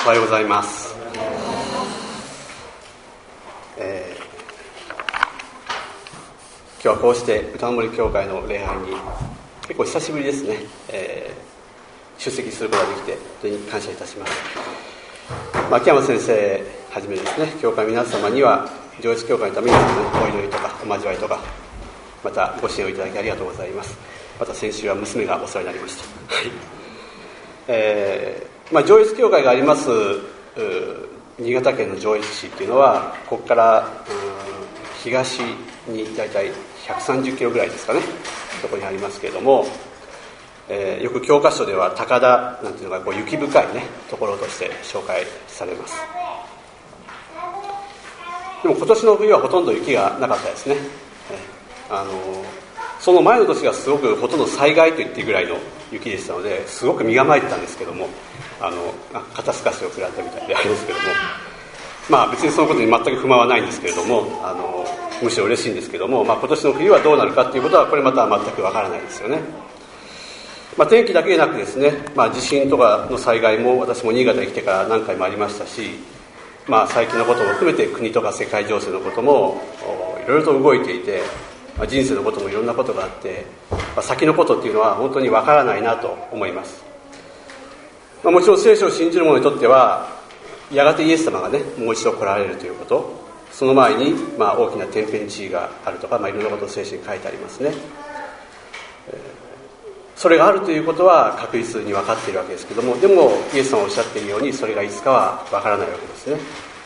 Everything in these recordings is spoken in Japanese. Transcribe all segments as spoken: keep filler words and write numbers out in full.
おはようございます。えー、今日はこうして歌の森教会の礼拝に結構久しぶりですね、えー、出席することができて本当に感謝いたします。まあ、秋山先生はじめですね、教会皆様には上越教会のためにお祈りとかお交わりとか、またご支援をいただきありがとうございます。また先週は娘がお世話になりました。はい。えーまあ、上越教会があります新潟県の上越市っていうのはここから東にだいたいひゃくさんじゅっキロぐらいですかね、そこにありますけれども、えー、よく教科書では高田なんていうのがこう雪深いねところとして紹介されます。でも今年の冬はほとんど雪がなかったですね。えー、あのその前の年がすごくほとんど災害と言っていいぐらいの雪でしたので、すごく身構えてたんですけども、あの肩透かしを食らったみたいでありますけども、まあ別にそのことに全く不満はないんですけれども、あのむしろ嬉しいんですけども、まあ、今年の冬はどうなるかということはこれまた全くわからないですよね。まあ、天気だけでなくですね、まあ、地震とかの災害も私も新潟に来てから何回もありましたし、まあ、最近のことも含めて国とか世界情勢のこともいろいろと動いていて、まあ、人生のこともいろんなことがあって、まあ、先のことっていうのは本当にわからないなと思います。まあ、もちろん聖書を信じる者にとってはやがてイエス様がねもう一度来られるということ、その前に、まあ、大きな天変地異があるとか、まあ、いろんなことを聖書に書いてありますね。それがあるということは確実に分かっているわけですけども、でもイエス様がおっしゃっているようにそれがいつかは分からないわけですね。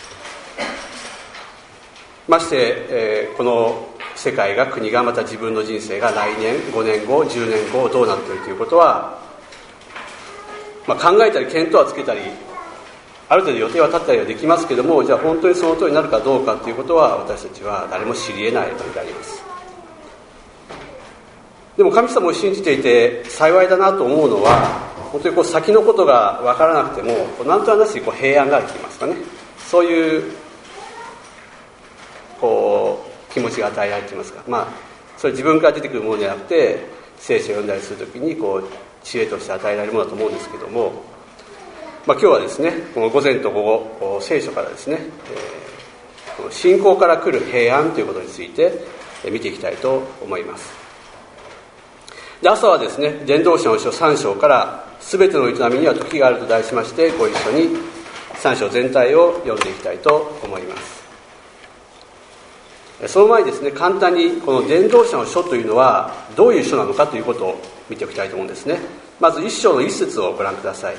まして、えー、この世界が国がまた自分の人生が来年ごねんごじゅうねんごどうなっているということは、まあ、考えたり見当はつけたりある程度予定は立ったりはできますけども、じゃあ本当にその通りになるかどうかということは私たちは誰も知り得ないわけであります。でも神様を信じていて幸いだなと思うのは、本当にこう先のことが分からなくても何とはなしにこう平安があると言いますかね、そういうこう気持ちが与えられていますか、まあそれ自分から出てくるものじゃなくて聖書を読んだりするときにこう知恵として与えられるものだと思うんですけども、まあ、今日はですねこの午前と午後聖書からですね、えー、この信仰から来る平安ということについて見ていきたいと思います。で、朝はですね伝道者の書さん章からすべての営みには時があると題しまして、ご一緒にさん章全体を読んでいきたいと思います。その前にですね、簡単にこの伝道者の書というのはどういう書なのかということを見ておきたいと思うんですね。まず一章の一節をご覧ください。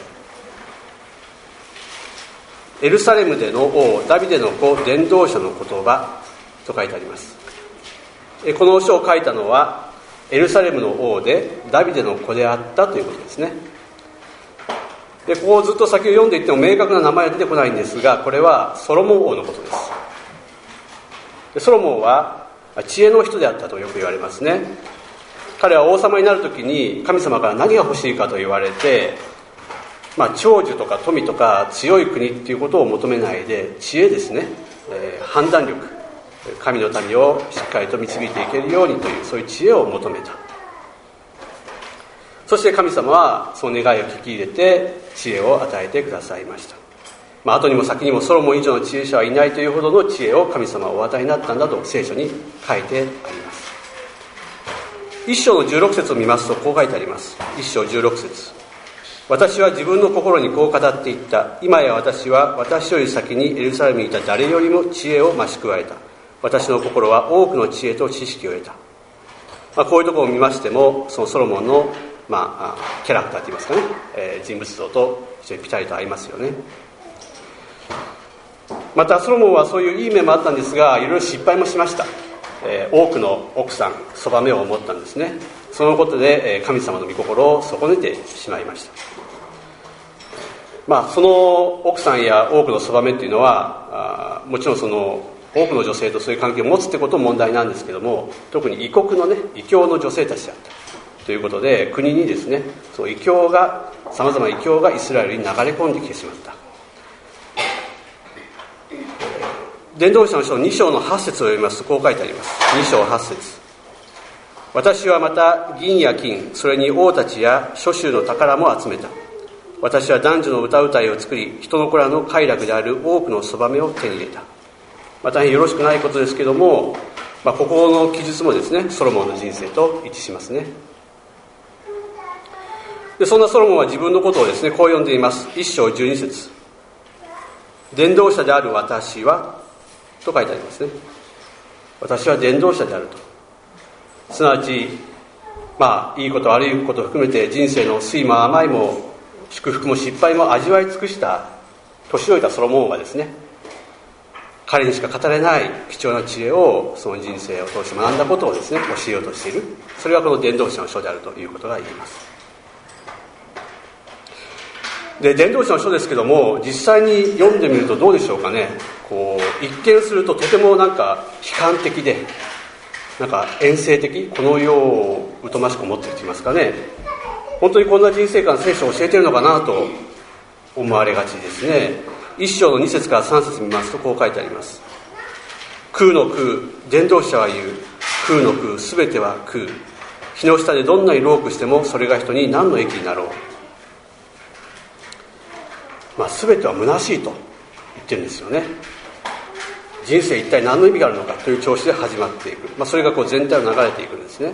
エルサレムでの王ダビデの子伝道者の言葉と書いてあります。この書を書いたのはエルサレムの王でダビデの子であったということですね。で、ここをずっと先を読んでいっても明確な名前は出てこないんですが、これはソロモン王のことです。で、ソロモンは知恵の人であったとよく言われますね。彼は王様になるときに神様から何が欲しいかと言われて、まあ、長寿とか富とか強い国っていうことを求めないで知恵ですね、えー、判断力、神の民をしっかりと導いていけるようにというそういう知恵を求めた。そして神様はその願いを聞き入れて知恵を与えてくださいました。まあ、後にも先にもソロモン以上の知恵者はいないというほどの知恵を神様はお与えになったんだと聖書に書いてあります。一章のじゅうろく節を見ますとこう書いてあります。一章じゅうろく節、私は自分の心にこう語っていった。今や私は私より先にエルサレムにいた誰よりも知恵を増し加えた。私の心は多くの知恵と知識を得た。まあ、こういうところを見ましてもそのソロモンの、まあ、キャラクターといいますかね、えー、人物像と非常にピタリと合いますよね。またソロモンはそういういい面もあったんですが、いろいろ失敗もしました。えー、多くの奥さんそばめを持ったんですね。そのことで、えー、神様の御心を損ねてしまいました。まあ、その奥さんや多くのそばめっていうのはあもちろんその多くの女性とそういう関係を持つってことも問題なんですけども、特に異国のね異教の女性たちだったということで、国にですねその異教がさまざまな異教がイスラエルに流れ込んできてしまった。伝道者の書に章のはち節を読みますとこう書いてあります。に章はち節、私はまた銀や金、それに王たちや諸州の宝も集めた。 私は男女の歌うたいを作り、人の子らの快楽である多くのそばめを手に入れた。まあ、大変よろしくないことですけども、まあ、ここの記述もですね、ソロモンの人生と一致しますね。でそんなソロモンは自分のことをですね、こう呼んでいます。一章十二節、伝道者である私はと書いてありますね。私は伝道者であると。すなわち、まあいいこと悪いことを含めて人生の酸いも甘いも祝福も失敗も味わい尽くした年老いたソロモンはですね、彼にしか語れない貴重な知恵をその人生を通して学んだことをですね、教えようとしている。それがこの伝道者の書であるということが言えます。で伝道者の書ですけども、実際に読んでみるとどうでしょうかね。こう一見するととてもなんか悲観的で、なんか遠征的、この世を疎ましく思っていると言いますかね、本当にこんな人生観聖書を教えているのかなと思われがちですね。一章の二節から三節見ますとこう書いてあります。空の空、伝道者は言う。空の空、すべては空。日の下でどんなにロークしてもそれが人に何の益になろう。まあ、全ては虚しいと言ってるんですよね。人生一体何の意味があるのかという調子で始まっていく、まあ、それがこう全体を流れていくんですね。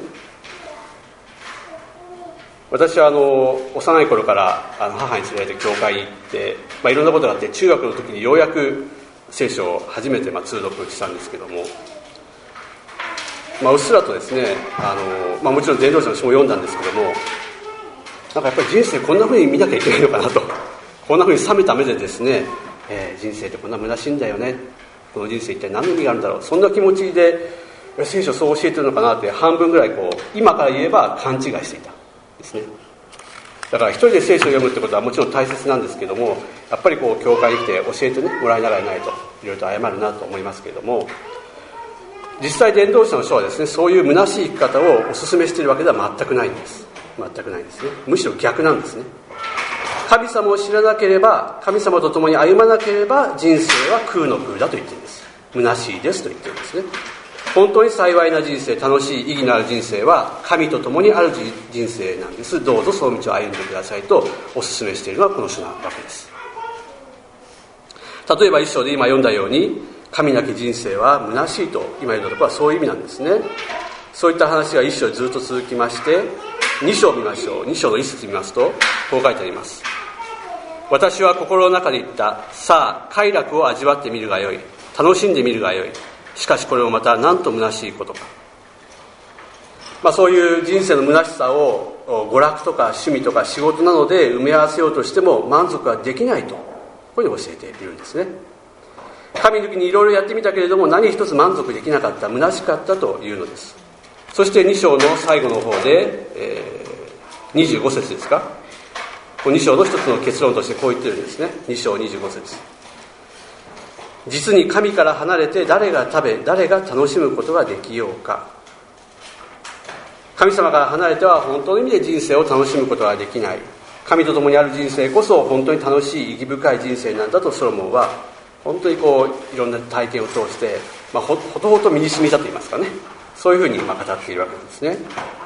私はあの幼い頃からあの母に連れられて教会に行って、まあ、いろんなことがあって、中学の時にようやく聖書を初めてまあ通読したんですけども、まあ、うっすらとですね、あの、まあ、もちろん伝道者の書も読んだんですけども、なんかやっぱり人生こんな風に見なきゃいけないのかなと、こんな風に冷めた目でですね、えー、人生ってこんな虚しいんだよね、この人生一体何の意味があるんだろう、そんな気持ちで聖書そう教えてるのかなって半分ぐらいこう今から言えば勘違いしていたですね。だから一人で聖書を読むってことはもちろん大切なんですけども、やっぱりこう教会に来て教えて、ね、もらいながらないといろいろと謝るなと思いますけれども、実際伝道者の書はですね、そういう虚しい生き方をお勧めしているわけでは全くないんです。全くないんですね。むしろ逆なんですね。神様を知らなければ、神様と共に歩まなければ人生は空の空だと言っているんです。虚しいですと言っているんですね。本当に幸いな人生、楽しい意義のある人生は神と共にある人生なんです。どうぞその道を歩んでくださいとお勧めしているのはこの書なわけです。例えば一章で今読んだように、神なき人生は虚しいと今言ったところはそういう意味なんですね。そういった話が一章ずっと続きまして、二章を見ましょう。二章の一節見ますとこう書いてあります。私は心の中で言った。さあ快楽を味わってみるがよい。楽しんでみるがよい。しかしこれもまたなんと虚しいことか。まあ、そういう人生の虚しさを娯楽とか趣味とか仕事などで埋め合わせようとしても満足はできないと、こういうふうに教えているんですね。神の時にいろいろやってみたけれども何一つ満足できなかった、虚しかったというのです。そしてに章の最後の方で、えー、にじゅうご節ですか、に章の一つの結論としてこう言ってるんですね。に章にじゅうご節、実に神から離れて誰が食べ誰が楽しむことができようか。神様から離れては本当の意味で人生を楽しむことができない。神と共にある人生こそ本当に楽しい意義深い人生なんだとソロモンは本当にこういろんな体験を通して、まあ、ほ, ほとほと身に染みたといいますかね、そういうふうにまあ語っているわけですね。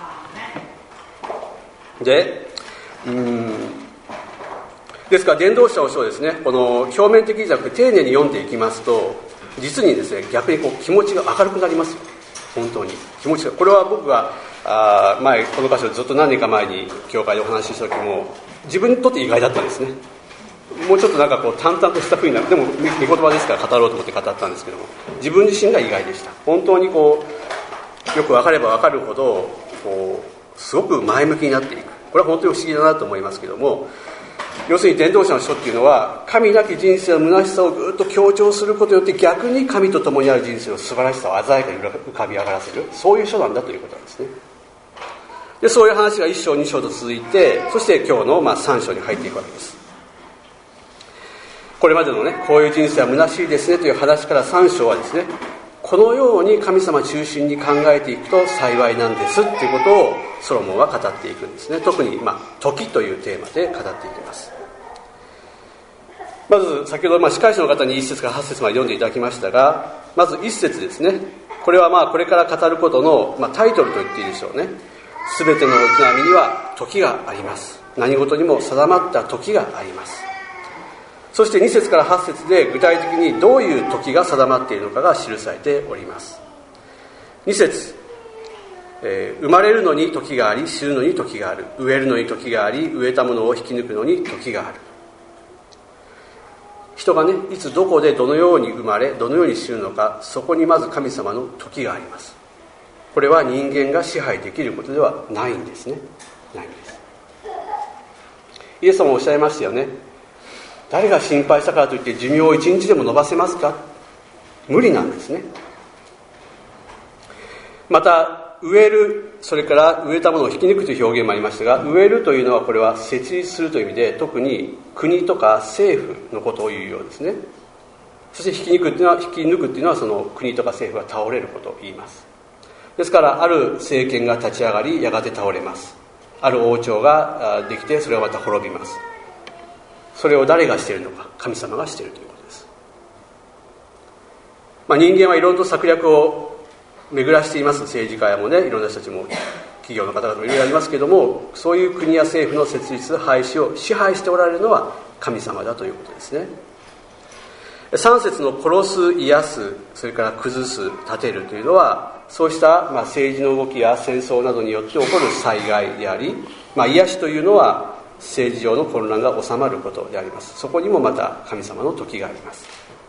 でうーんですから伝道者の書をですね、この表面的じゃなくて丁寧に読んでいきますと、実にですね逆にこう気持ちが明るくなりますよ。本当に気持ちが、これは僕があ前この箇所ずっと何年か前に教会でお話しした時も自分にとって意外だったんですね。もうちょっとなんかこう淡々とした風になる、でも御言葉ですから語ろうと思って語ったんですけども、自分自身が意外でした。本当にこうよく分かれば分かるほどこうすごく前向きになっていく。これは本当に不思議だなと思いますけども、要するに伝道者の書っていうのは神なき人生の虚しさをぐっと強調することによって逆に神と共にある人生の素晴らしさを鮮やかに浮かび上がらせる、そういう書なんだということなんですね。でそういう話がいち章に章と続いて、そして今日のまあさん章に入っていくわけです。これまでのね、こういう人生は虚しいですねという話からさん章はですね、このように神様中心に考えていくと幸いなんですっていうことをソロモンは語っていくんですね。特に、まあ、時というテーマで語っていきます。まず先ほど、まあ、司会者の方にいち節からはち節まで読んでいただきましたが、まずいち節ですね。これはまあこれから語ることの、まあ、タイトルと言っていいでしょうね。すべての営みには時があります。 何事にも定まった時があります。そしてに節からはち節で具体的にどういう時が定まっているのかが記されております。に節、えー、生まれるのに時があり、死ぬのに時がある。植えるのに時があり、植えたものを引き抜くのに時がある。人がね、いつどこでどのように生まれ、どのように死ぬのか、そこにまず神様の時があります。これは人間が支配できることではないんですね。ないんです。イエス様もおっしゃいましたよね。誰が心配したからといって寿命を一日でも延ばせますか？無理なんですね。また植える、それから植えたものを引き抜くという表現もありましたが、植えるというのはこれは設立するという意味で、特に国とか政府のことを言うようですね。そして引き抜くっていうのは、引き抜くっていうのはその国とか政府が倒れることを言います。ですからある政権が立ち上がり、やがて倒れます。ある王朝ができて、それはまた滅びます。それを誰がしているのか、神様がしているということです。まあ、人間はいろんな策略を巡らしています。政治家やもね、いろんな人たちも企業の方々もいろいろありますけども、そういう国や政府の設立廃止を支配しておられるのは神様だということですね。さん節の殺す、癒す、それから崩す、立てるというのは、そうした、まあ、政治の動きや戦争などによって起こる災害であり、まあ、癒しというのは政治上の混乱が収まることであります。そこにもまた神様の時があります。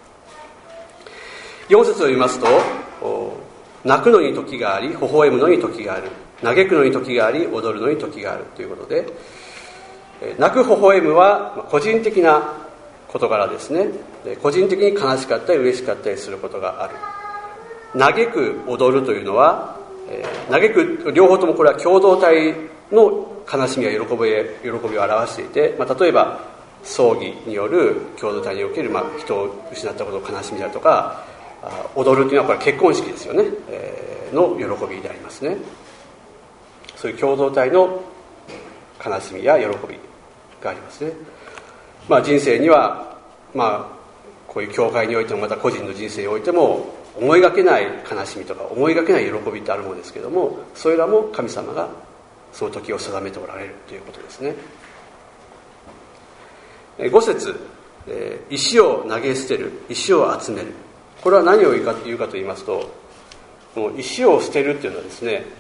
よん節を読みますと、泣くのに時があり、微笑むのに時がある。嘆くのに時があり、踊るのに時があるということで、泣く微笑むは個人的な事柄ですね。個人的に悲しかったり嬉しかったりすることがある。嘆く、踊るというのは、嘆く、両方ともこれは共同体の悲しみや喜び、喜びを表していて、まあ、例えば葬儀による共同体における、まあ、人を失ったことの悲しみであるとか、踊るというのはこれは結婚式ですよね、えー、の喜びでありますね。そういう共同体の悲しみや喜びがありますね。まあ、人生には、まあ、こういう教会においてもまた個人の人生においても思いがけない悲しみとか思いがけない喜びってあるものですけども、それらも神様がその時を定めておられるということですね。ご節、石を投げ捨てる、石を集める。これは何を言うかと言うかと言いますと、この石を捨てるっていうのはですね、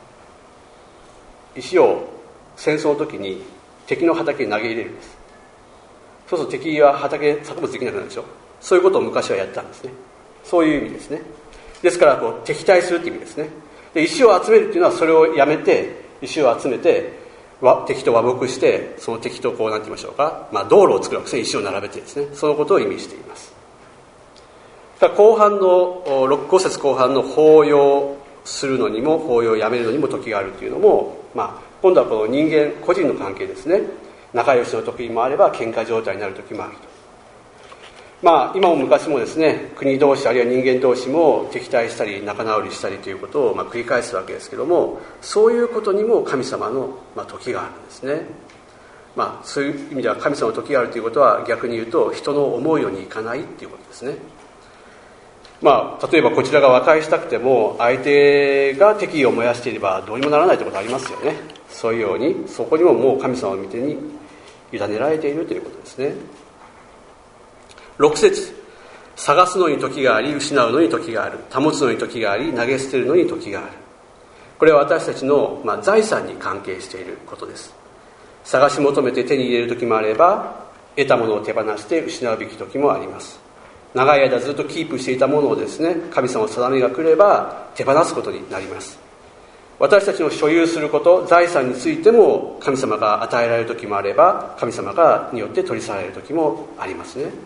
石を戦争の時に敵の畑に投げ入れるんです。そうすると敵は畑作物できなくなるでしょ。そういうことを昔はやったんですね。そういう意味ですね。ですからこう敵対するって意味ですね。で、石を集めるっていうのはそれをやめて、石を集めて敵と和睦して、その敵とこうなんて言いましょうか、まあ、道路を作るわけですね。石を並べてですね、そのことを意味しています。後半のご節後半の抱擁するのにも抱擁をやめるのにも時があるというのも、まあ、今度はこの人間個人の関係ですね。仲良しの時もあれば喧嘩状態になる時もあると。まあ、今も昔もですね、国同士あるいは人間同士も敵対したり仲直りしたりということをまあ繰り返すわけですけども、そういうことにも神様のまあ時があるんですね。まあ、そういう意味では神様の時があるということは逆に言うと人の思うようにいかないということですね。まあ、例えばこちらが和解したくても相手が敵意を燃やしていればどうにもならないということありますよね。そういうようにそこにももう神様の御手に委ねられているということですね。ろく節、探すのに時があり、失うのに時がある。保つのに時があり、投げ捨てるのに時がある。これは私たちの、まあ、財産に関係していることです。探し求めて手に入れる時もあれば、得たものを手放して失うべき時もあります。長い間ずっとキープしていたものをですね、神様の定めが来れば手放すことになります。私たちの所有すること、財産についても神様が与えられる時もあれば、神様がによって取り去られる時もありますね。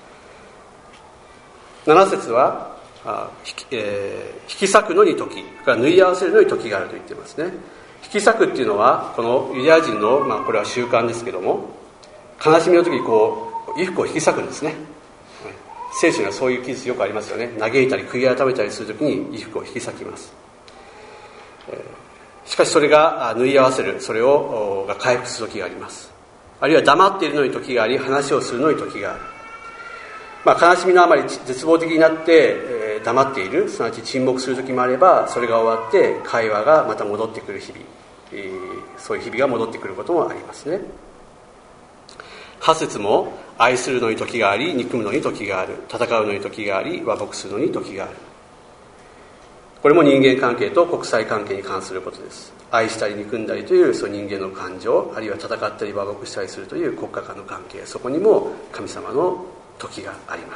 なな節はあ引き、えー、引き裂くのに時、縫い合わせるのに時があると言っていますね。引き裂くっていうのはこのユダヤ人の、まあ、これは習慣ですけども、悲しみの時にこう衣服を引き裂くんですね。聖書にはそういう記述よくありますよね。嘆いたり悔い改めたりする時に衣服を引き裂きます。えー、しかしそれが縫い合わせる、それをが回復する時があります。あるいは黙っているのに時があり、話をするのに時がある。まあ、悲しみのあまり絶望的になって、えー、黙っている、すなわち沈黙する時もあれば、それが終わって会話がまた戻ってくる日々 そういう日々が戻ってくることもありますね。は節も、愛するのに時があり、憎むのに時がある、戦うのに時があり、和睦するのに時がある。これも人間関係と国際関係に関することです。愛したり憎んだりというその人間の感情、あるいは戦ったり和睦したりするという国家間の関係、そこにも神様の時があります。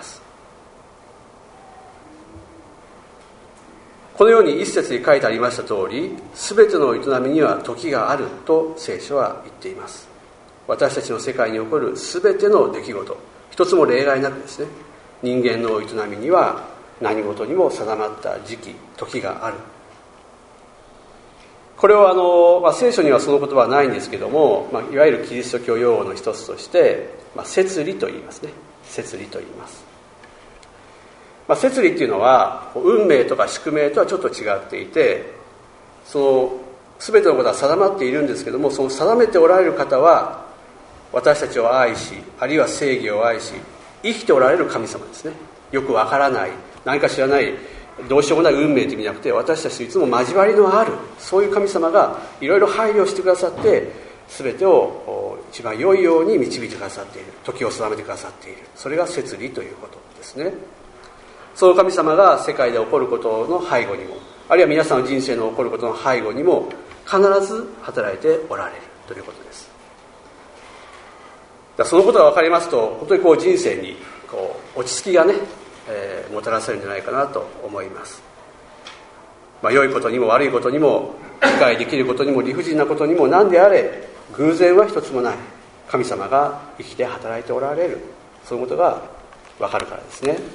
このように一節に書いてありました通り、すべての営みには時があると聖書は言っています。私たちの世界に起こるすべての出来事、一つも例外なくですね、人間の営みには何事にも定まった時期、時がある。これはあの、まあ、聖書にはその言葉はないんですけども、まあ、いわゆるキリスト教用語の一つとして、まあ、摂理と言いますね。摂理と言います。まあ、摂理っていうのは運命とか宿命とはちょっと違っていて、その全てのことは定まっているんですけども、その定めておられる方は私たちを愛し、あるいは正義を愛し、生きておられる神様ですね。よくわからない、何か知らない、どうしようもない運命という意味じゃなくて、私たちといつも交わりのある、そういう神様がいろいろ配慮してくださって、全てを一番良いように導いてくださっている、時を定めてくださっている。それが摂理ということですね。その神様が世界で起こることの背後にも、あるいは皆さんの人生の起こることの背後にも必ず働いておられるということです。だそのことが分かりますと、本当にこう人生にこう落ち着きがね、えー、もたらされるんじゃないかなと思います。まあ、良いことにも悪いことにも、理解できることにも理不尽なことにも何であれ、偶然は一つもない。神様が生きて働いておられる、そういうことが分かるからですね。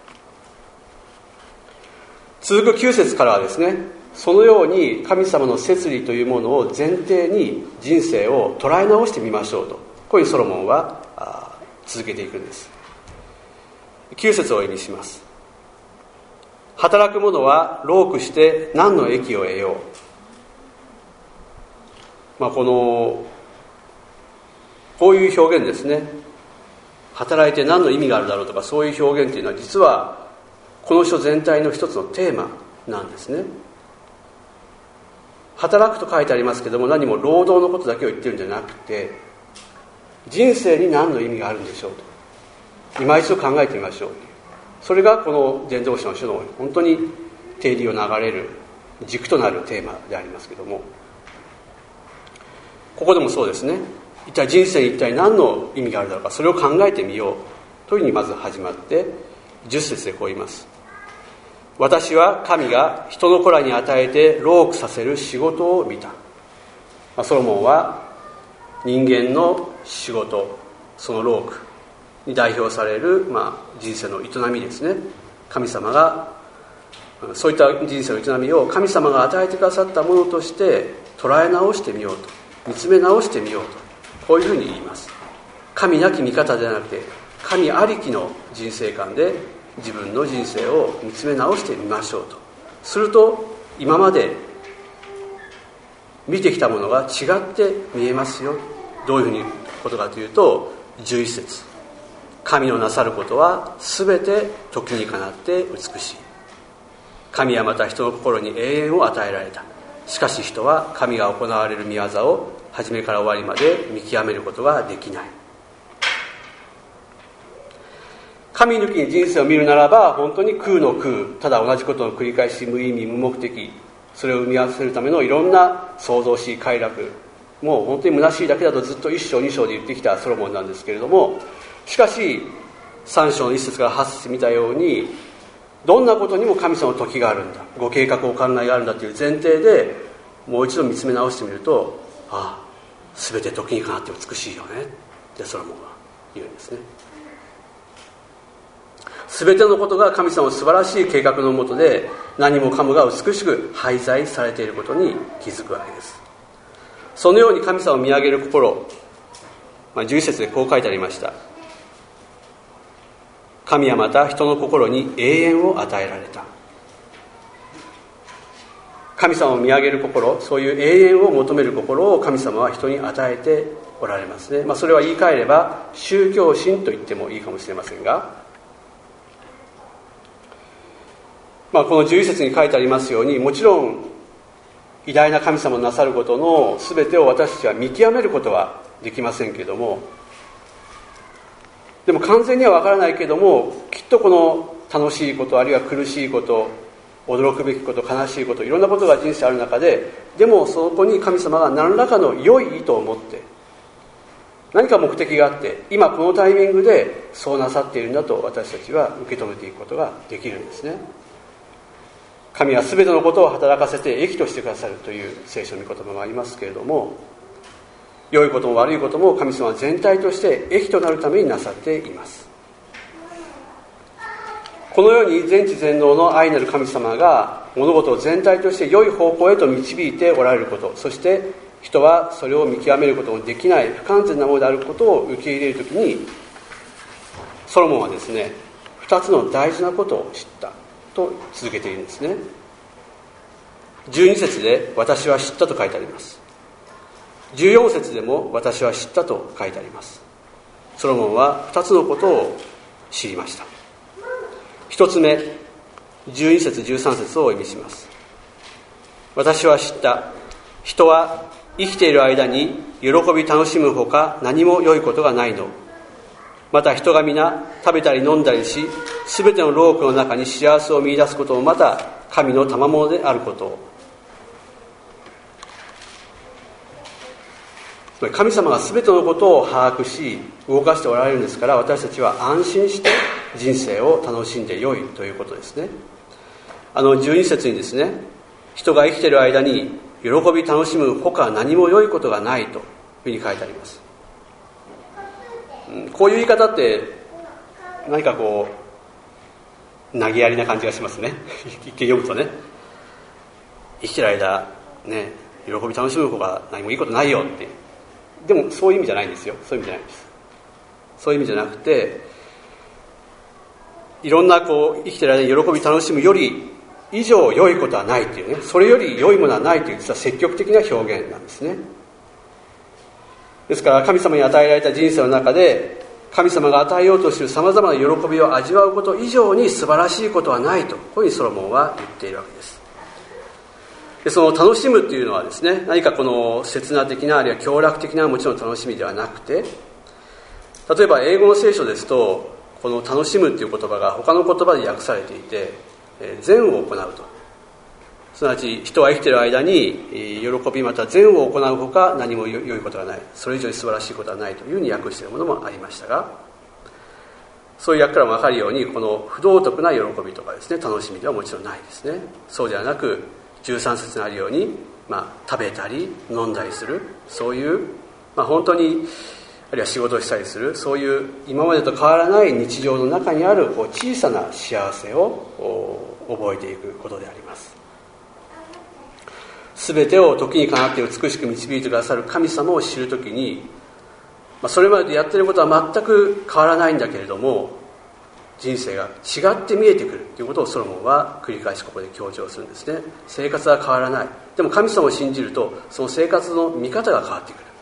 続くきゅう節からはですね、そのように神様の摂理というものを前提に人生を捉え直してみましょうと、こういうソロモンは続けていくんです。きゅう節をお読みします。働く者は労苦して何の益を得よう。まあ、このこういう表現ですね。働いて何の意味があるだろうとか、そういう表現というのは実はこの書全体の一つのテーマなんですね。働くと書いてありますけども、何も労働のことだけを言ってるんじゃなくて、人生に何の意味があるんでしょうと、今一度考えてみましょう。それがこの伝道者の書の本当に定理を流れる軸となるテーマでありますけども、ここでもそうですね。一体人生に一体何の意味があるだろうか、それを考えてみようというふうにまず始まって、じゅっ節でこう言います。私は神が人の子らに与えて労苦させる仕事を見た。まあ、ソロモンは人間の仕事、その労苦に代表される、まあ、人生の営みですね。神様がそういった人生の営みを神様が与えてくださったものとして捉え直してみようと、見つめ直してみようと、こういうふうに言います。神なき見方ではなくて、神ありきの人生観で自分の人生を見つめ直してみましょうと。すると今まで見てきたものが違って見えますよ。どういうふうにことかというと、じゅういち節、神のなさることはすべて時にかなって美しい。神はまた人の心に永遠を与えられた。しかし人は神が行われる御業を初めから終わりまで見極めることができない。神抜きに人生を見るならば、本当に空の空、ただ同じことの繰り返し、無意味無目的、それを生み合わせるためのいろんな創造しい快楽、もう本当に虚しいだけだとずっと一章二章で言ってきたソロモンなんですけれども、しかし三章の一節から八節見たように、どんなことにも神様の時があるんだ、ご計画お考えがあるんだという前提でもう一度見つめ直してみると、ああ、全て時にかなって美しいよねってソロモンは言うんですね。全てのことが神様の素晴らしい計画のもとで、何もかもが美しく配在されていることに気づくわけです。そのように神様を見上げる心、まあ、じゅういち節でこう書いてありました。神はまた人の心に永遠を与えられた。神様を見上げる心、そういう永遠を求める心を神様は人に与えておられますね。まあ、それは言い換えれば宗教心と言ってもいいかもしれませんが、まあ、このじゅういち節に書いてありますように、もちろん偉大な神様のなさることの全てを私たちは見極めることはできませんけれども、でも完全には分からないけれども、きっとこの楽しいこと、あるいは苦しいこと、驚くべきこと、悲しいこと、いろんなことが人生ある中で、でもそこに神様が何らかの良い意図を持って、何か目的があって、今このタイミングでそうなさっているんだと私たちは受け止めていくことができるんですね。神は全てのことを働かせて益としてくださるという聖書の御言葉もありますけれども、良いことも悪いことも神様は全体として益となるためになさっています。このように全知全能の愛なる神様が物事を全体として良い方向へと導いておられること、そして人はそれを見極めることのできない不完全なものであることを受け入れるときに、ソロモンはですね、二つの大事なことを知ったと続けているんですね。じゅうに節で私は知ったと書いてあります。じゅうよん節でも私は知ったと書いてあります。ソロモンは二つのことを知りました。一つ目、じゅうに節じゅうさん節を意味します。私は知った。人は生きている間に喜び楽しむほか何も良いことがないの。また人が皆食べたり飲んだりし、すべての労苦の中に幸せを見出すこともまた神の賜物であることを。神様がすべてのことを把握し動かしておられるんですから、私たちは安心して人生を楽しんでよいということですね。あのじゅうに節にですね、人が生きている間に喜び楽しむほか何も良いことがないというふうに書いてあります。こういう言い方って何かこう投げやりな感じがしますね。一見読むとね、生きてる間ね、喜び楽しむほか何もいいことないよって。でもそういう意味じゃないんですよ。そういう意味じゃないです。そういう意味じゃなくて、いろんなこう生きてる間に喜び楽しむより以上良いことはないというね、それより良いものはないという実は積極的な表現なんですね。ですから神様に与えられた人生の中で神様が与えようとしているさまざまな喜びを味わうこと以上に素晴らしいことはないと、こういうふうにソロモンは言っているわけです。でその楽しむというのはですね、何かこの刹那的なあるいは享楽的なもちろん楽しみではなくて、例えば英語の聖書ですとこの楽しむという言葉が他の言葉で訳されていて、善を行うと、すなわち人は生きている間に喜びまた善を行うほか何も良いことがない、それ以上に素晴らしいことはないというふうに訳しているものもありましたが、そういう訳からも分かるようにこの不道徳な喜びとかですね、楽しみではもちろんないですね。そうではなくじゅうさん節にあるように、まあ、食べたり飲んだりする、そういう、まあ、本当にあるいは仕事をしたりする、そういう今までと変わらない日常の中にあるこう小さな幸せを覚えていくことであります。すべてを時にかなって美しく導いてくださる神様を知るときに、まあ、それまでやっていることは全く変わらないんだけれども、人生が違って見えてくるということをソロモンは繰り返しここで強調するんですね。生活は変わらない。でも神様を信じるとその生活の見方が変わってくる。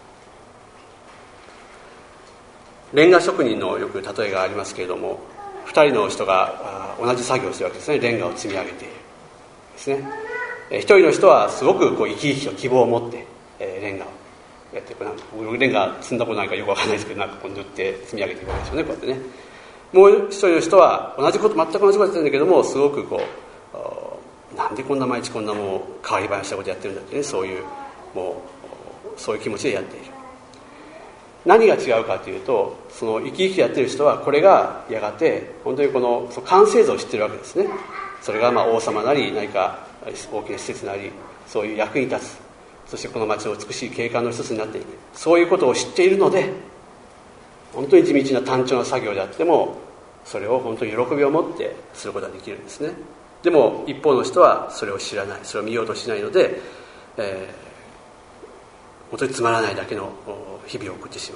レンガ職人のよく例えがありますけれども、二人の人が同じ作業をするわけですね。レンガを積み上げているですね。一人の人はすごくこう生き生きと希望を持って、えー、レンガをやっていく。僕レンガ積んだことないからよくわかんないですけど、なんかこう塗って積み上げていくわけでしょうね、こうやってね。もう一人の人は同じこと全く同じことやってるんだけども、すごくこうなんでこんな毎日こんなもう変わり映えしたことやってるんだってね、そういうもうそういう気持ちでやっている。何が違うかというと、その生き生きやってる人はこれがやがて本当にこのその完成図を知ってるわけですね。それがまあ王様なり何か大きな施設なり、そういう役に立つ、そしてこの町の美しい景観の一つになっていく、そういうことを知っているので、本当に地道な単調な作業であってもそれを本当に喜びを持ってすることができるんですね。でも一方の人はそれを知らない、それを見ようとしないので、えー、本当につまらないだけの日々を送ってしま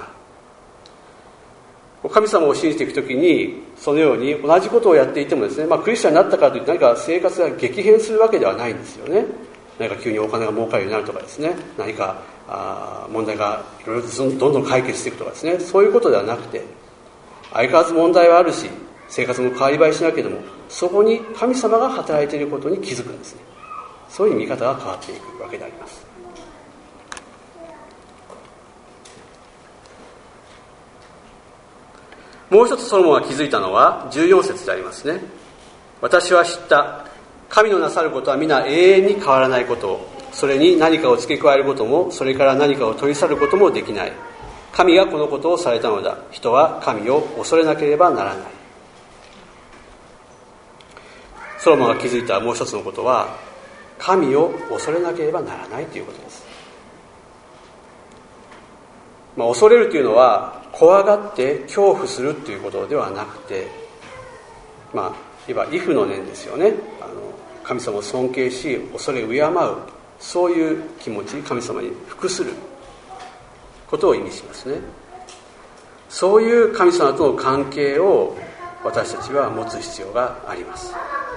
う。神様を信じていくときにそのように同じことをやっていてもですね、まあ、クリスチャンになったからといって何か生活が激変するわけではないんですよね。何か急にお金が儲かるようになるとかですね、何かあ問題がいろいろとどんどん解決していくとかですね、そういうことではなくて、相変わらず問題はあるし生活も変わり映えしなけれども、そこに神様が働いていることに気づくんですね。 そういう見方が変わっていくわけであります。もう一つソロモンが気づいたのはじゅうよん節でありますね。私は知った。神のなさることは皆永遠に変わらないことを、それに何かを付け加えることも、それから何かを取り去ることもできない。神がこのことをされたのだ。人は神を恐れなければならない。ソロモンが気づいたもう一つのことは、神を恐れなければならないということです。まあ、恐れるというのは怖がって恐怖するということではなくて、まあいわば畏怖の念ですよね。あの神様を尊敬し恐れ敬う、そういう気持ち、神様に服することを意味しますね。そういう神様との関係を私たちは持つ必要があります。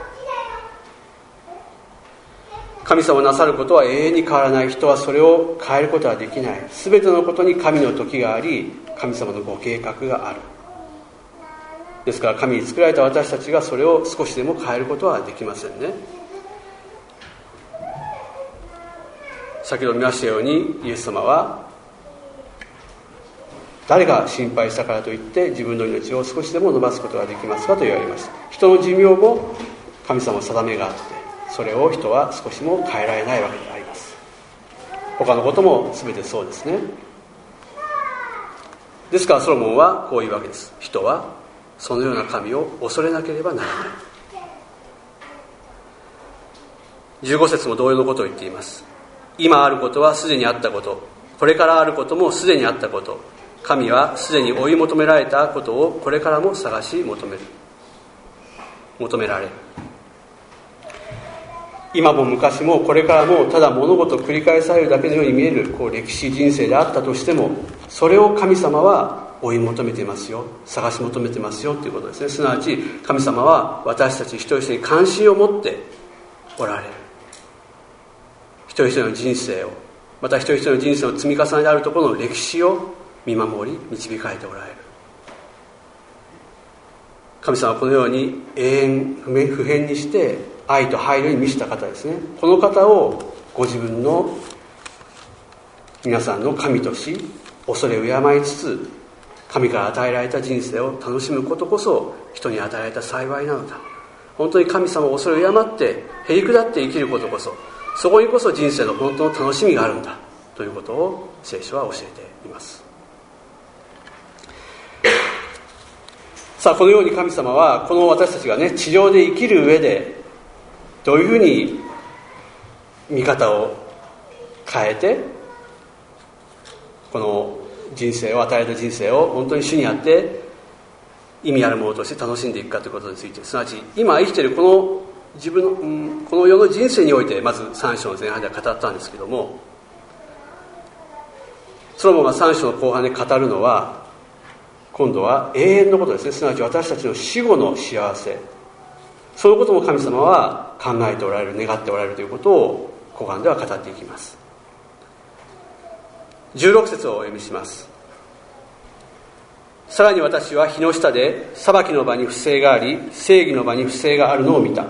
神様なさることは永遠に変わらない。人はそれを変えることはできない。すべてのことに神の時があり、神様のご計画がある。ですから神に作られた私たちがそれを少しでも変えることはできませんね。先ほど見ましたように、イエス様は誰が心配したからといって自分の命を少しでも伸ばすことができますかと言われました。人の寿命も神様の定めがあって、それを人は少しも変えられないわけであります。他のことも全てそうですね。ですからソロモンはこういうわけです。人はそのような神を恐れなければならない。じゅうご節も同様のことを言っています。今あることはすでにあったこと、これからあることもすでにあったこと、神はすでに追い求められたことをこれからも探し求める求められる。今も昔もこれからもただ物事を繰り返されるだけのように見えるこう歴史人生であったとしても、それを神様は追い求めていますよ、探し求めてますよということですね。すなわち神様は私たち一人一人に関心を持っておられる。一人一人の人生を、また一人一人の人生の積み重ねであるところの歴史を見守り導かれておられる。神様はこのように永遠不変にして愛と配慮に満ちた方ですね。この方をご自分の皆さんの神とし、恐れ敬いつつ神から与えられた人生を楽しむことこそ人に与えられた幸いなのだ。本当に神様を恐れ敬ってへりくだって生きることこそ、そこにこそ人生の本当の楽しみがあるんだということを聖書は教えています。さあ、このように神様はこの私たちがね、地上で生きる上でどういうふうに見方を変えてこの人生を、与えられた人生を本当に主にあって意味あるものとして楽しんでいくかということについて、すなわち今生きているこの自分の、うん、この世の人生においてまずさん章の前半では語ったんですけども、ソロモンがさん章の後半で語るのは今度は永遠のことですね。すなわち私たちの死後の幸せ、そのことも神様は考えておられる、願っておられるということを後半では語っていきます。じゅうろく節をお読みします。さらに私は日の下で裁きの場に不正があり、正義の場に不正があるのを見た。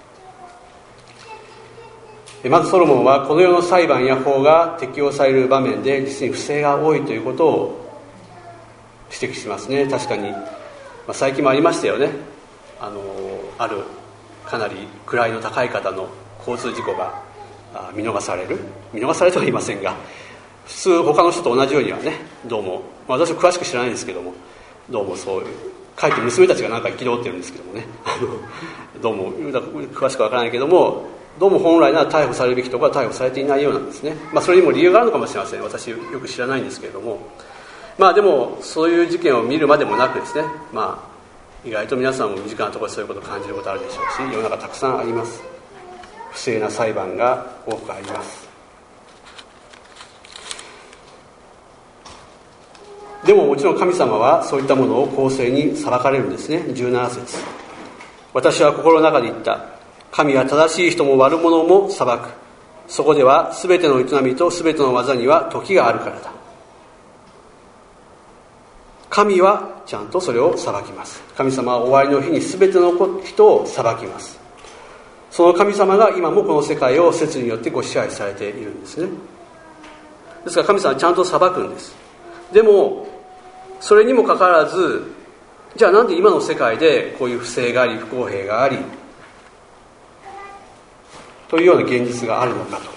まずソロモンはこの世の裁判や法が適用される場面で実に不正が多いということを指摘しますね。確かに、まあ、最近もありましたよね。あのあるかなり位の高い方の交通事故が見逃される見逃されては言いませんが、普通他の人と同じようにはね、どうも、まあ、私は詳しく知らないんですけども、どうもそういうかえって娘たちがなんか憤ってるんですけどもねあのどうも詳しくわからないけども、どうも本来なら逮捕されるべきところは逮捕されていないようなんですね。まあ、それにも理由があるのかもしれません。私よく知らないんですけれども、まあでもそういう事件を見るまでもなくですね、まあ意外と皆さんも身近なところでそういうことを感じることあるでしょうし、世の中たくさんあります。不正な裁判が多くあります。でももちろん神様はそういったものを公正に裁かれるんですね。じゅうなな節、私は心の中で言った。神は正しい人も悪者も裁く。そこでは全ての営みと全ての技には時があるからだ。神はちゃんとそれを裁きます。神様は終わりの日に全ての人を裁きます。 その神様が今もこの世界を摂理によってご支配されているんですね。ですから神様はちゃんと裁くんです。でもそれにもかかわらず、じゃあなんで今の世界でこういう不正があり不公平がありというような現実があるのかと。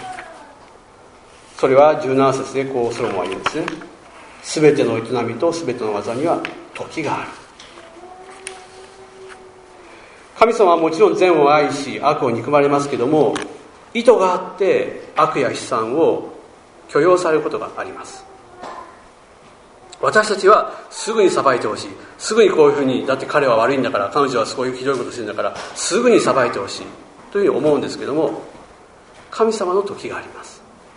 それはじゅうなな節でこうソロモンは言うんですね。すべての営みとすべての技には時がある。神様はもちろん善を愛し悪を憎まれますけども、意図があって悪や悲惨を許容されることがあります。私たちはすぐに裁いてほしい、すぐにこういうふうに、だって彼は悪いんだから、彼女はそういうひどいことしてるんだからすぐに裁いてほしいというふうに思うんですけども、神様の時があります。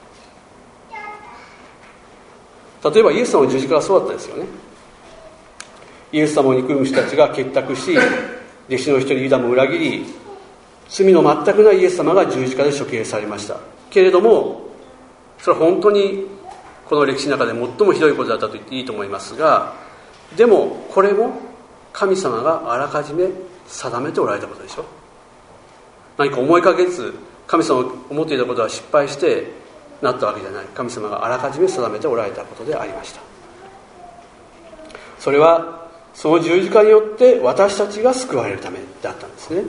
例えばイエス様の十字架はそうだったですよね。イエス様を憎む人たちが結託し、弟子の一人ユダも裏切り、罪の全くないイエス様が十字架で処刑されましたけれども、それは本当にこの歴史の中で最もひどいことだったと言っていいと思いますが、でもこれも神様があらかじめ定めておられたことでしょ。何か思いかけず神様が思っていたことは失敗してなったわけじゃない。神様があらかじめ定めておられたことでありました。それはその十字架によって私たちが救われるためだったんですね。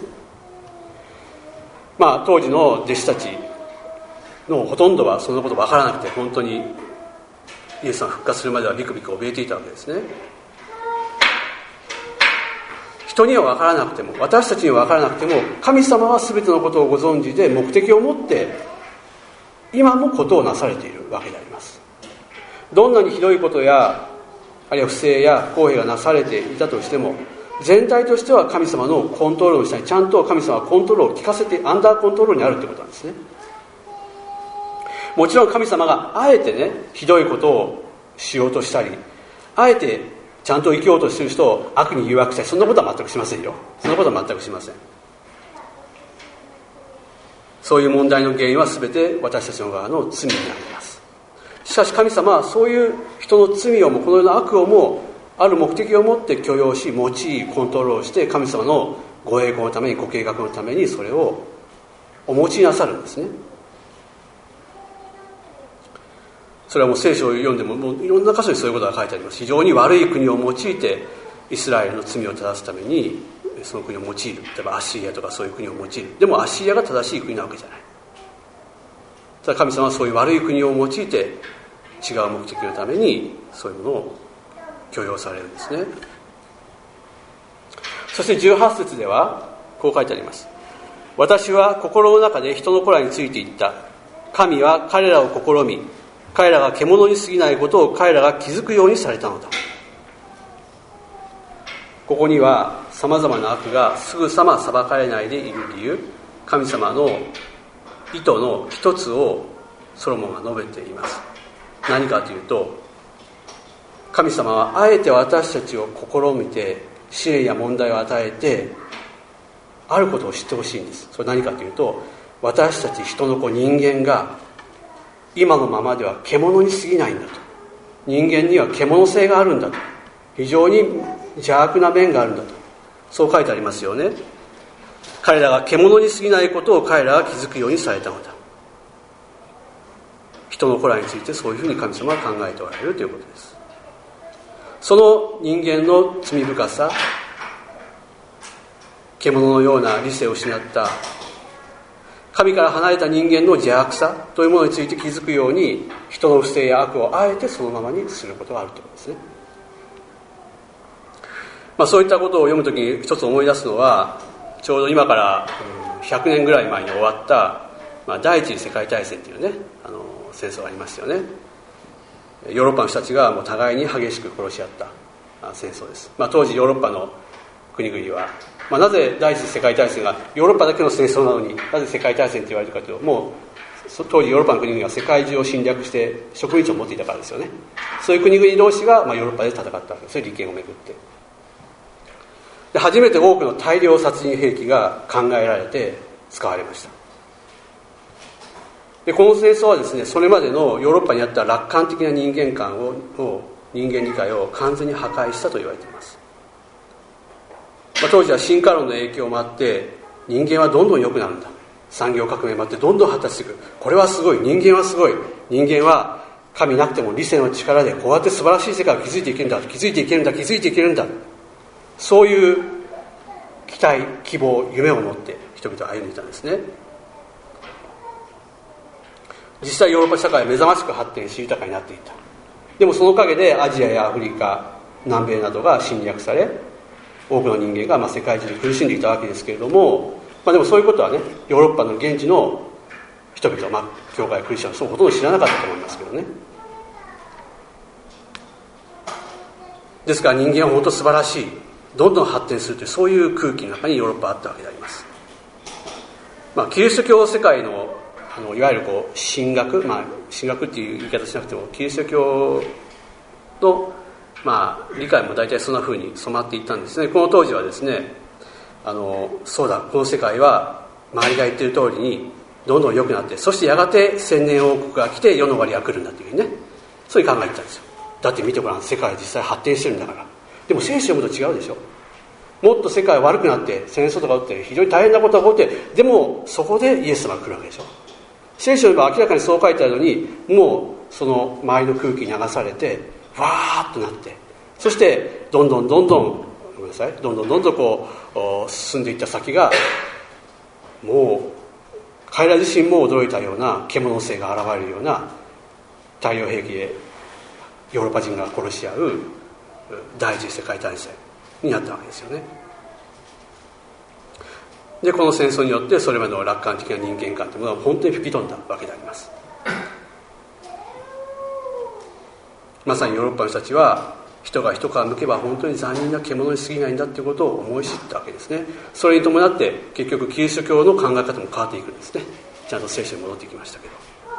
まあ当時の弟子たちのほとんどはそのこと分からなくて、本当にイエス様が復活するまではビクビク怯えていたわけですね。人には分からなくても、私たちには分からなくても、神様は全てのことをご存知で目的を持って今もことをなされているわけであります。どんなにひどいことやあるいは不正や不公平がなされていたとしても、全体としては神様のコントロールの下にちゃんと神様はコントロールを効かせて、アンダーコントロールにあるということなんですね。もちろん神様があえてね、ひどいことをしようとしたり、あえてちゃんと生きようとしている人を悪に誘惑したり、そんなことは全くしませんよ。そんなことは全くしません。そういう問題の原因は全て私たちの側の罪になります。しかし神様はそういう人の罪をも、このような悪をもある目的を持って許容し、用い、コントロールして、神様のご栄光のために、ご計画のためにそれをお持ちなさるんですね。それはもう聖書を読んでも、もういろんな箇所にそういうことが書いてあります。非常に悪い国を用いてイスラエルの罪を正すためにその国を用いる。例えばアッシリアとかそういう国を用いる。でもアッシリアが正しい国なわけじゃない。ただ神様はそういう悪い国を用いて違う目的のためにそういうものを許容されるんですね。そしてじゅうはち節ではこう書いてあります。私は心の中で人の子らについて言った。神は彼らを試み、彼らが獣に過ぎないことを彼らが気づくようにされたのだ。ここにはさまざまな悪がすぐさま裁かれないでいる理由、神様の意図の一つをソロモンが述べています。何かというと、神様はあえて私たちを試みて試練や問題を与えてあることを知ってほしいんです。それ何かというと、私たち人の子人間が今のままでは獣に過ぎないんだと。人間には獣性があるんだと。非常に邪悪な面があるんだと。そう書いてありますよね。彼らが獣に過ぎないことを彼らが気づくようにされたのだ。人の子らについてそういうふうに神様は考えておられるということです。その人間の罪深さ、獣のような理性を失った神から離れた人間の邪悪さというものについて気づくように、人の不正や悪をあえてそのままにすることがあるということですね。まあ、そういったことを読むときに一つ思い出すのは、ちょうど今からひゃくねんぐらい前に終わった、まあ、第一次世界大戦というね、あの戦争がありましたよね。ヨーロッパの人たちがもう互いに激しく殺し合った戦争です。まあ、当時ヨーロッパの国々は、まあ、なぜ第一次世界大戦がヨーロッパだけの戦争なのになぜ世界大戦と言われるかというと、もう当時ヨーロッパの国々が世界中を侵略して植民地を持っていたからですよね。そういう国々同士が、まあ、ヨーロッパで戦ったわけですよ、利権をめぐって。で初めて多くの大量殺人兵器が考えられて使われました。でこの戦争はですね、それまでのヨーロッパにあった楽観的な人間観をを人間理解を完全に破壊したと言われています。まあ、当時は進化論の影響もあって、 人間はどんどん良くなるんだ、産業革命もあってどんどん発達していく、これはすごい、人間はすごい、人間は神なくても理性の力でこうやって素晴らしい世界を築いていけるんだ築いていけるんだ築いていけるんだ、そういう期待、希望、夢を持って人々は歩んでいたんですね。実際ヨーロッパ社会は目覚ましく発展し豊かになっていた。でもその陰でアジアやアフリカ、南米などが侵略され、多くの人間がまあ世界中で苦しんでいたわけですけれども、まあ、でもそういうことはね、ヨーロッパの現地の人々、まあ、教会クリスチャンの人もほとんど知らなかったと思いますけどね。ですから人間は本当素晴らしい、どんどん発展するという、そういう空気の中にヨーロッパはあったわけであります。まあ、キリスト教世界の、あのいわゆるこう神学、まあ、神学っていう言い方しなくてもキリスト教の、まあ、理解も大体そんな風に染まっていったんですね。この当時はですね、あのそうだ、この世界は周りが言っている通りにどんどん良くなって、そしてやがて千年王国が来て世の終わりが来るんだというね、そういう考えてたんですよ。だって見てごらん、世界実際発展してるんだから。でも聖書を読むと違うでしょ。もっと世界は悪くなって戦争とか起きて非常に大変なことが起こって、でもそこでイエス様が来るわけでしょ。聖書を読めば明らかにそう書いてあるのに、もうその周りの空気に流されてわーっとなって、そしてどんどんどんどんごめんなさいどんどんどんどんこう進んでいった先が、もう彼ら自身も驚いたような獣性が現れるような大量兵器でヨーロッパ人が殺し合う第一次世界大戦になったわけですよね。でこの戦争によってそれまでの楽観的な人間観というものは本当に吹き飛んだわけであります。まさにヨーロッパの人たちは、人が一皮むけば本当に残忍な獣に過ぎないんだということを思い知ったわけですね。それに伴って結局キリスト教の考え方も変わっていくんですね。ちゃんと聖書に戻ってきましたけど、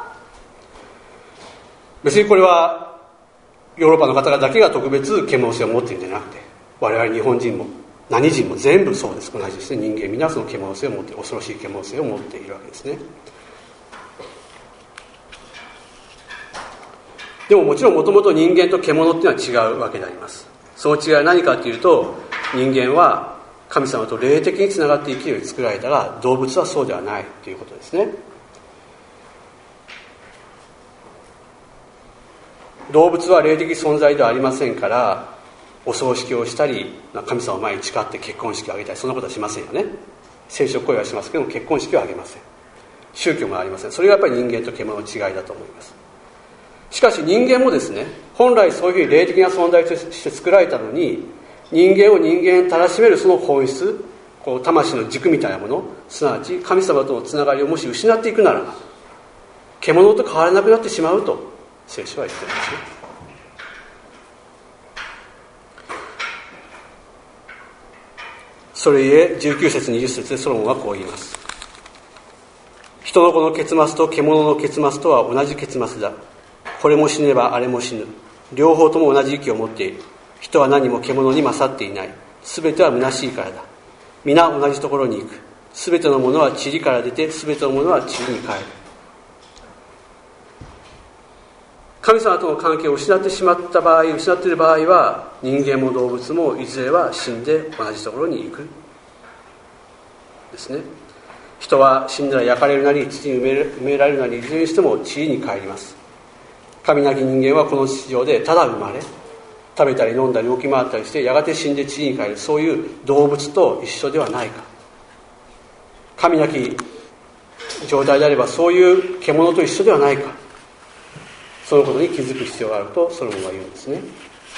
別にこれはヨーロッパの方々だけが特別獣性を持っているんじゃなくて、我々日本人も何人も全部そうです。同じですね。人間皆その獣性を持っている、恐ろしい獣性を持っているわけですね。でももちろんもともと人間と獣っていうのは違うわけであります。その違いは何かというと、人間は神様と霊的につながって生きるように作られたが、動物はそうではないということですね。動物は霊的存在ではありませんから、お葬式をしたり神様を前に誓って結婚式を挙げたり、そんなことはしませんよね。聖書行為はしますけども結婚式は挙げません。宗教もありません。それがやっぱり人間と獣の違いだと思います。しかし人間もですね、本来そういうふうに霊的な存在として作られたのに、人間を人間にたらしめるその本質、こう魂の軸みたいなもの、すなわち神様とのつながりをもし失っていくならば、獣と変わらなくなってしまうと聖書は言ってるんですね。それゆえじゅうきゅう節にじゅっ節でソロモンはこう言います。人の子の結末と獣の結末とは同じ結末だ。これも死ねばあれも死ぬ。両方とも同じ息を持っている。人は何も獣に勝っていない。すべては虚しいからだ。皆同じところに行く。すべてのものは塵から出て、すべてのものは塵に帰る。神様との関係を失ってしまった場合、失っている場合は、人間も動物もいずれは死んで同じところに行くですね。人は死んだら焼かれるなり、土に埋める、埋められるなり、いずれにしても塵に帰ります。神なき人間はこの地上でただ生まれ、食べたり飲んだり動き回ったりして、やがて死んで塵に帰る、そういう動物と一緒ではないか。神なき状態であれば、そういう獣と一緒ではないか。そのことに気づく必要があるとソロモンは言うんですね。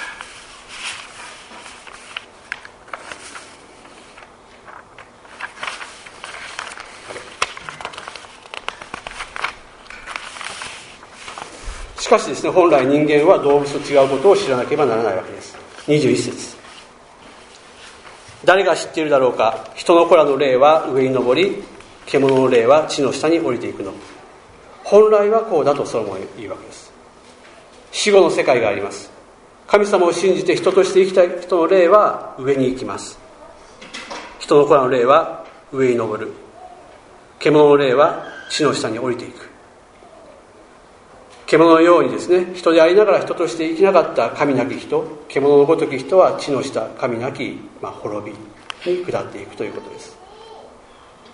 しかしですね、本来人間は動物と違うことを知らなければならないわけです。にじゅういち節。誰が知っているだろうか。人の子らの霊は上に登り、獣の霊は地の下に降りていくの。本来はこうだとソロモンは言うわけです。死後の世界があります。神様を信じて人として生きたい人の霊は上に行きます。人の子らの霊は上に登る。獣の霊は地の下に降りていく。獣のようにですね、人でありながら人として生きなかった神なき人、獣のごとき人は地の下、神なき、まあ、滅びに下っていくということです。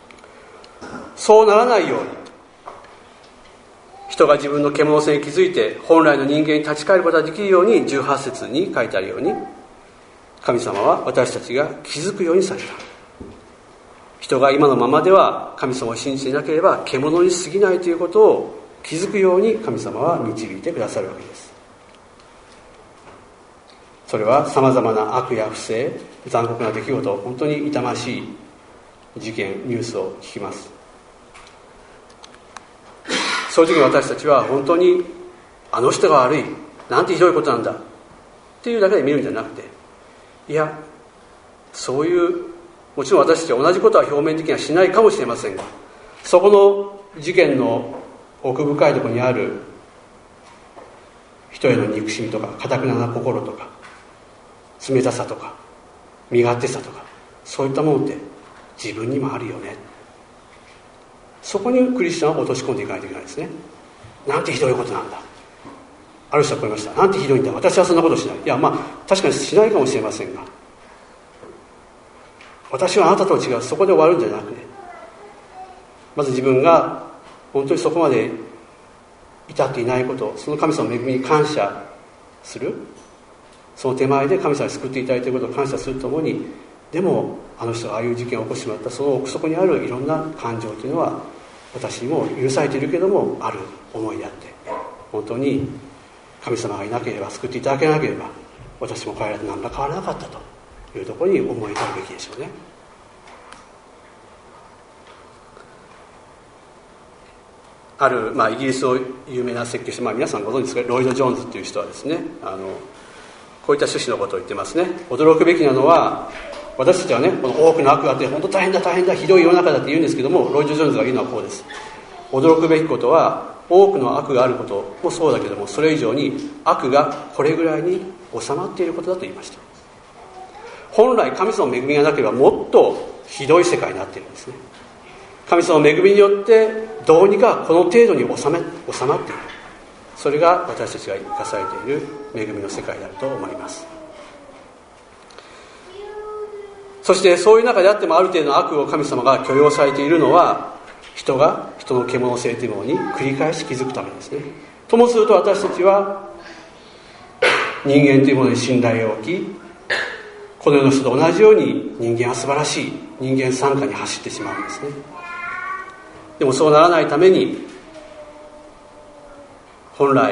そうならないように、人が自分の獣性に気づいて本来の人間に立ち返ることができるように、じゅうはち節に書いてあるように、神様は私たちが気づくようにされた。人が今のままでは神様を信じていなければ獣に過ぎないということを気づくように神様は導いてくださるわけです。それはさまざまな悪や不正、残酷な出来事、本当に痛ましい事件、ニュースを聞きます。そういう時に私たちは本当にあの人が悪い、なんてひどいことなんだっていうだけで見るんじゃなくて、いや、そういう、もちろん私たちは同じことは表面的にはしないかもしれませんが、そこの事件の奥深いところにある人への憎しみとか、堅くなな心とか、冷たさとか、身勝手さとか、そういったものって自分にもあるよね。そこにクリスチャンを落とし込んでいかないといけないですね。なんてひどいことなんだ。ある人はこう言いました。なんてひどいんだ。私はそんなことしない。いや、まあ確かにしないかもしれませんが、私はあなたとは違う。そこで終わるんじゃなくて、まず自分が本当にそこまで至っていないこと、その神様の恵みに感謝する、その手前で神様に救っていただいていることを感謝するとともに、でもあの人がああいう事件を起こしてしまった、その奥底にあるいろんな感情というのは私にも許されているけどもある思いであって、本当に神様がいなければ、救っていただけなければ私も彼らと何ら変わらなかったというところに思い至るべきでしょうね。ある、まあ、イギリスの有名な設計士、まあ、皆さんご存知ですか、ロイド・ジョーンズという人はですね、あのこういった趣旨のことを言ってますね。驚くべきなのは、私たちはね、この多くの悪があって本当大変だ大変だ、ひどい世の中だって言うんですけども、ロイド・ジョーンズが言うのはこうです。驚くべきことは、多くの悪があることもそうだけども、それ以上に悪がこれぐらいに収まっていることだと言いました。本来神様の恵みがなければもっとひどい世界になっているんですね。神様の恵みによってどうにかこの程度に収め、収まっている。それが私たちが生かされている恵みの世界であると思います。そしてそういう中であっても、ある程度の悪を神様が許容されているのは、人が人の獣性というものに繰り返し気づくためですね。ともすると私たちは人間というものに信頼を置き、この世の人と同じように人間は素晴らしい、人間参加に走ってしまうんですね。でもそうならないために、本来、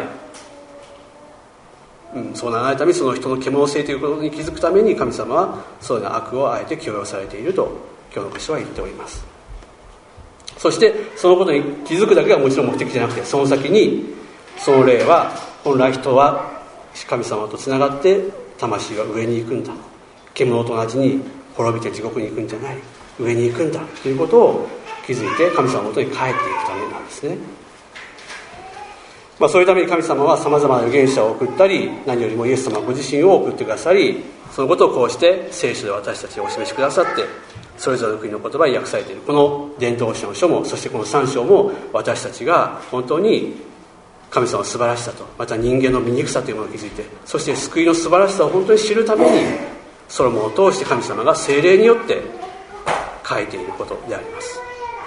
うん、そうならないために、その人の獣性ということに気づくために、神様はそういう悪をあえて許容されていると今日の箇所は言っております。そしてそのことに気づくだけがもちろん目的じゃなくて、その先にその霊は、本来人は神様とつながって魂は上に行くんだ、獣と同じに滅びて地獄に行くんじゃない、上に行くんだということを気づいて神様のもとに帰っていくためなんですね。まあ、そういうために神様はさまざまな預言者を送ったり、何よりもイエス様ご自身を送ってくださり、そのことをこうして聖書で私たちにお示しくださって、それぞれの国の言葉に訳されているこの伝道者の書も、そしてこのさん章も、私たちが本当に神様の素晴らしさと、また人間の醜さというものを気づいて、そして救いの素晴らしさを本当に知るために、ソロモンを通して神様が聖霊によって書いていることであります。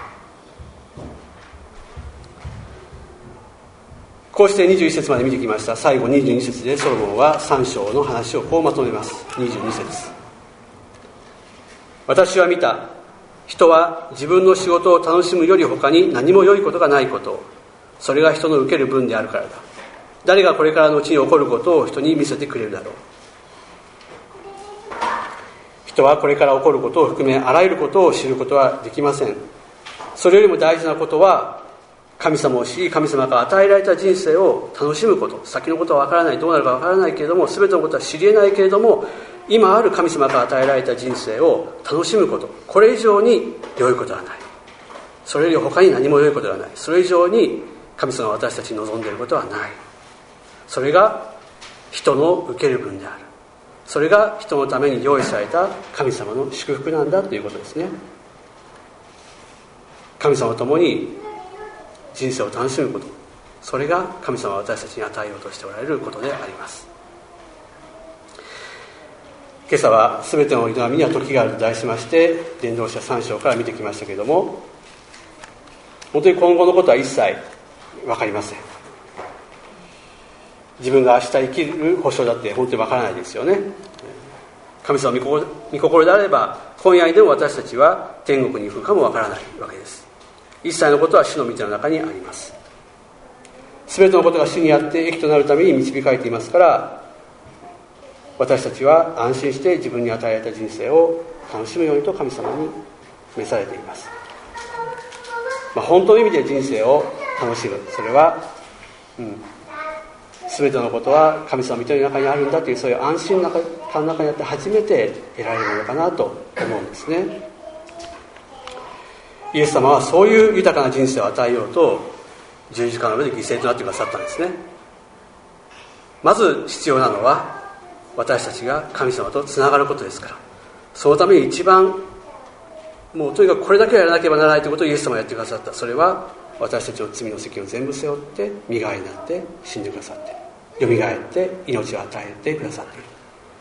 こうしてにじゅういち節まで見てきました。最後にじゅうに節でソロモンはさん章の話をこうまとめます。にじゅうに節、私は見た。人は自分の仕事を楽しむより他に何も良いことがないことを、それが人の受ける分であるからだ。誰がこれからのうちに起こることを人に見せてくれるだろう。人はこれから起こることを含めあらゆることを知ることはできません。それよりも大事なことは、神様を知り、神様が与えられた人生を楽しむこと。先のことは分からない、どうなるか分からないけれども、全てのことは知り得ないけれども、今ある神様が与えられた人生を楽しむこと、これ以上に良いことはない。それより他に何も良いことはない。それ以上に神様が私たちに望んでいることはない。それが人の受ける分である。それが人のために用意された神様の祝福なんだということですね。神様と共に人生を楽しむこと、それが神様が私たちに与えようとしておられることであります。今朝はすべての営みには時があると題しまして、伝道者さん章から見てきましたけれども、 本当に今後のことは一切分かりません。自分が明日生きる保証だって本当に分からないですよね。神様の御心、御心であれば今夜にでも私たちは天国に行くかも分からないわけです。一切のことは主の御手の中にあります。すべてのことが主にあって益となるために導かれていますから、私たちは安心して自分に与えられた人生を楽しむようにと神様に召されています。まあ、本当の意味で人生を楽しむ、それは、うん、全てのことは神様の御手の中にあるんだという、そういう安心の中の中にあって初めて得られるものかなと思うんですね。イエス様はそういう豊かな人生を与えようと十字架の上で犠牲となってくださったんですね。まず必要なのは私たちが神様とつながることですから、そのために一番もうとにかくこれだけはやらなければならないということをイエス様がやってくださった。それは私たちの罪の責任を全部背負って身代わりになって死んでくださって、よみがえって命を与えてくださっている。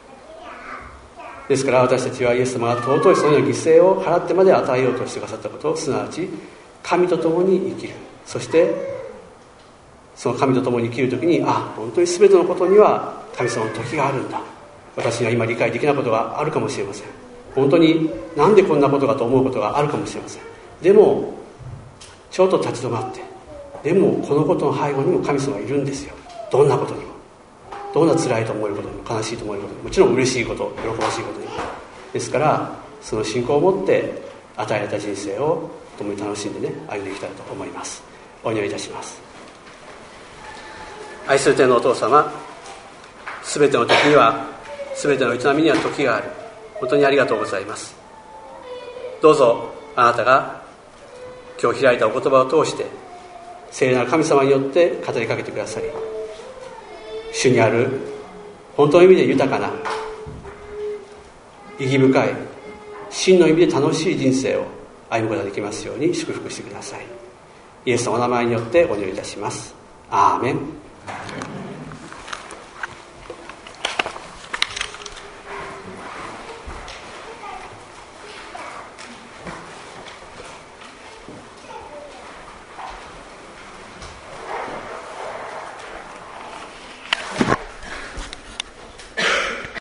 ですから私たちはイエス様が尊いそのような犠牲を払ってまで与えようとしてくださったことを、すなわち神と共に生きる、そしてその神と共に生きるときに、あ、本当に全てのことには神様の時があるんだ、私には今理解できないことがあるかもしれません、本当になんでこんなことかと思うことがあるかもしれません。でもちょっと立ち止まって、でもこのことの背後にも神様がいるんですよ。どんなことにも、どんな辛いと思えることにも、悲しいと思えることにも、もちろん嬉しいこと、喜ばしいことにも。ですからその信仰を持って与えられた人生を共に楽しんでね、歩んでいきたいと思います。お祈りいたします。愛する天のお父様、すべての時には、すべての営みには時がある。本当にありがとうございます。どうぞあなたが今日開いたお言葉を通して聖霊なる神様によって語りかけてくださり、主にある本当の意味で豊かな、意義深い、真の意味で楽しい人生を歩むことができますように祝福してください。イエスのお名前によってお祈りいたします。アーメン。